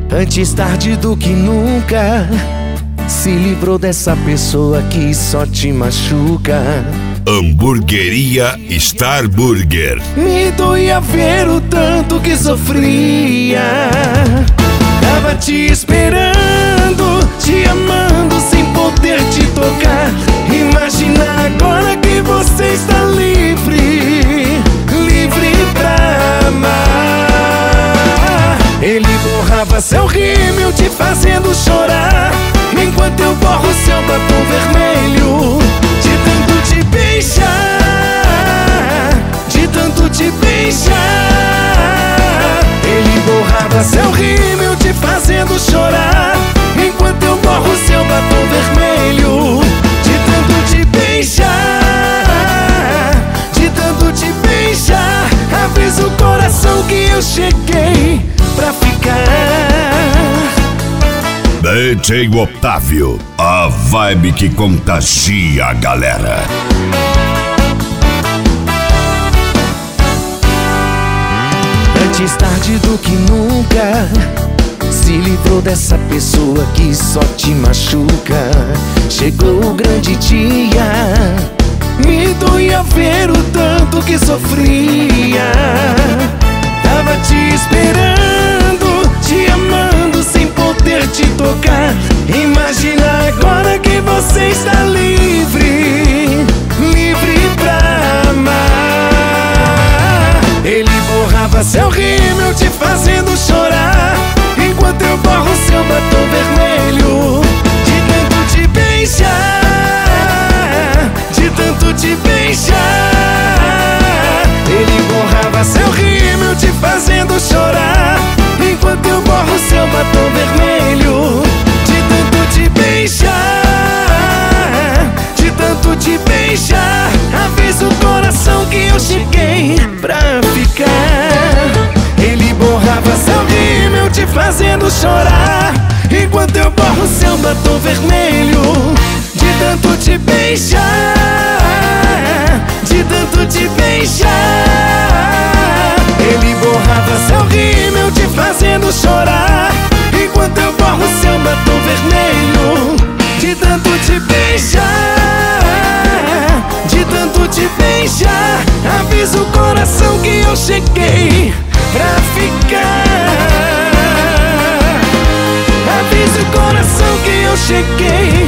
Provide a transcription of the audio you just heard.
Antes tarde do que nunca, se livrou dessa pessoa que só te machuca. Hamburgueria Star Burger. Me doía ver o tanto que sofria. Tava te esperando, te amando sem poder te tocar. Imagina agora que você está livre, livre pra amar. Ele borrava seu rímel te fazendo chorar, enquanto eu borro seu batom vermelho. De tanto te beijar, de tanto te beijar. Ele borrava seu rímel te fazendo chorar, enquanto eu borro seu batom vermelho. De tanto te beijar, de tanto te beijar. Avisa o coração que eu cheguei pra ficar. DJ Otávio, a vibe que contagia a galera. Antes tarde do que nunca, se livrou dessa pessoa que só te machuca. Chegou o grande dia, me doía ver o tanto que sofria. Tava te esperando, te amando sem poder te tocar. Imagina agora que você está livre, livre pra amar. Ele borrava seu rímel te fazendo chorar, enquanto eu borro seu batom vermelho. De tanto te beijar, de tanto te beijar. Ele borrava seu rímel te fazendo chorar, enquanto eu borro seu batom vermelho. De tanto te beijar, de tanto te beijar. Avisa o coração que eu cheguei pra ficar. Ele borrava seu rímel te fazendo chorar, enquanto eu borro seu batom vermelho. De tanto te beijar, de tanto te beijar. Ele borrava seu rímel te fazendo chorar, enquanto eu borro seu batom vermelho. De tanto te beijar, de tanto te beijar. Avisa o coração que eu cheguei pra ficar. Avisa o coração que eu cheguei